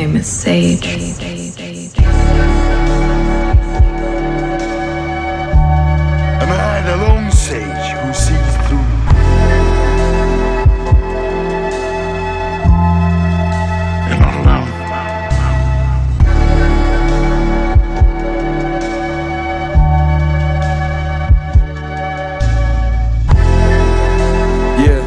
name is Sage. A man alone, Sage, who sees through. You're not alone. Yeah.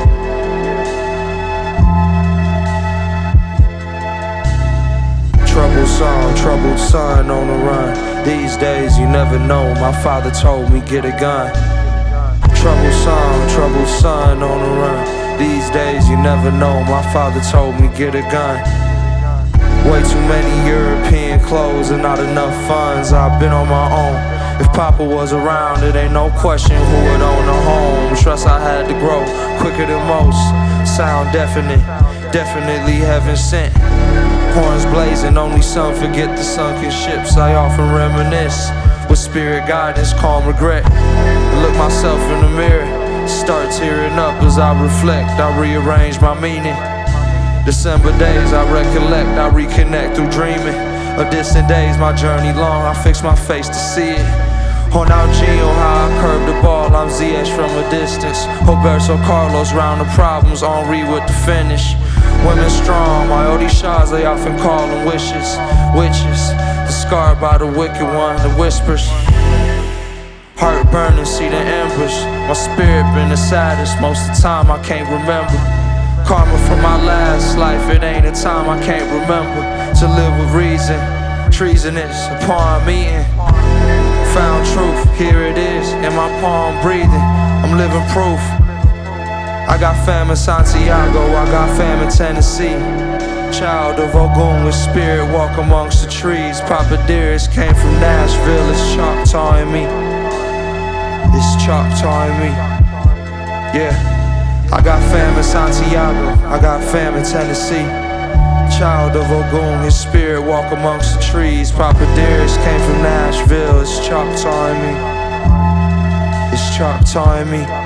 Troubled song, troubled son on the run. These days you never know, my father told me get a gun. Troubled son on the run. These days you never know, my father told me get a gun. Way too many European clothes and not enough funds, I've been on my own. If Papa was around, it ain't no question who would own a home. Trust I had to grow quicker than most. Sound definite, definitely heaven sent. Horns blazing, only some forget the sunken ships. I often reminisce with spirit guidance, calm regret. I look myself in the mirror, start tearing up as I reflect. I rearrange my meaning. December days I recollect, I reconnect through dreaming of distant days. My journey long, I fix my face to see it. On out Gio, how I curve the ball, I'm ZH from a distance. Roberto Carlos round the problems, Henri with the finish. Women strong, my Odishas, they often call them wishes. Witches, scarred by the wicked one, the whispers. Heart burning, see the embers. My spirit been the saddest, most of the time I can't remember. Karma from my last life, it ain't a time I can't remember. To live with reason, treasonous upon meeting. Found truth, here it is, in my palm breathing. I'm living proof. I got fam in Santiago, I got fam in Tennessee. Child of Ogun with spirit, walk amongst the trees. Papa Dearest came from Nashville, it's Choctaw in me. It's Choctaw in me. Yeah, I got fam in Santiago, I got fam in Tennessee. Child of Ogun, his spirit walk amongst the trees. Papa Dearest came from Nashville, it's Choctaw in me. It's Choctaw in me.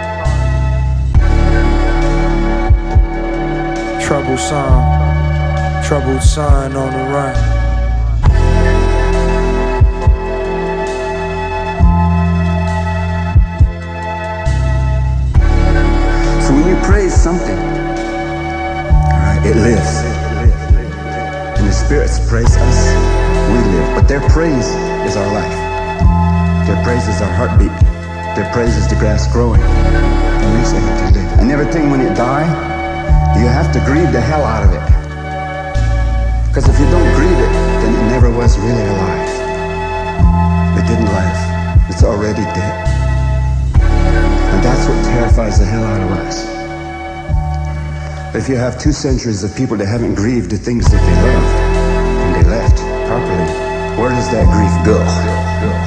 Troubled son on the run. So when you praise something, alright, it lives. And the spirits praise us, we live. But their praise is our life. Their praise is our heartbeat. Their praise is the grass growing. And we say to live. And everything when it dies, you have to grieve the hell out of it. Because if you don't grieve it, then it never was really alive. It didn't live. It's already dead. And that's what terrifies the hell out of us. But if you have 2 centuries of people that haven't grieved the things that they loved, and they left properly, where does that grief go?